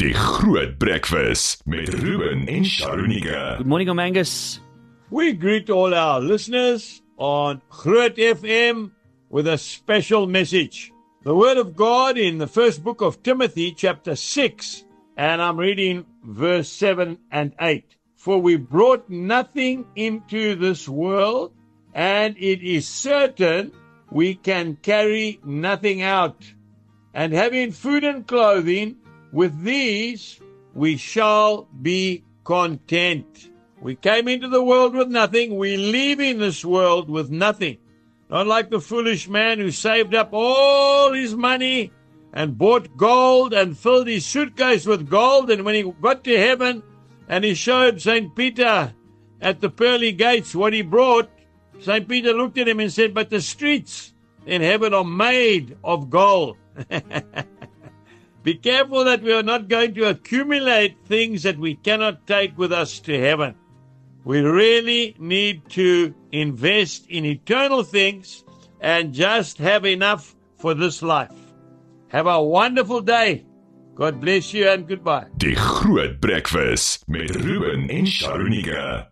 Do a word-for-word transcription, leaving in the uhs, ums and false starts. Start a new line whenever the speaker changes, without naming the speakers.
Die Groot Breakfast met Ruben en Sharonike.
Good morning, Omangus.
We greet all our listeners on Groot F M with a special message. The Word of God in the first book of Timothy, chapter six, and I'm reading verse seven and eight. For we brought nothing into this world, and it is certain we can carry nothing out. And having food and clothing, with these we shall be content. We came into the world with nothing. We leave in this world with nothing. Not like the foolish man who saved up all his money and bought gold and filled his suitcase with gold. And when he got to heaven and he showed Saint Peter at the pearly gates what he brought, Saint Peter looked at him and said, but the streets in heaven are made of gold. Be careful that we are not going to accumulate things that we cannot take with us to heaven. We really need to invest in eternal things and just have enough for this life. Have a wonderful day. God bless you and goodbye.
Die Groot Breakfast met Ruben en Sharonike.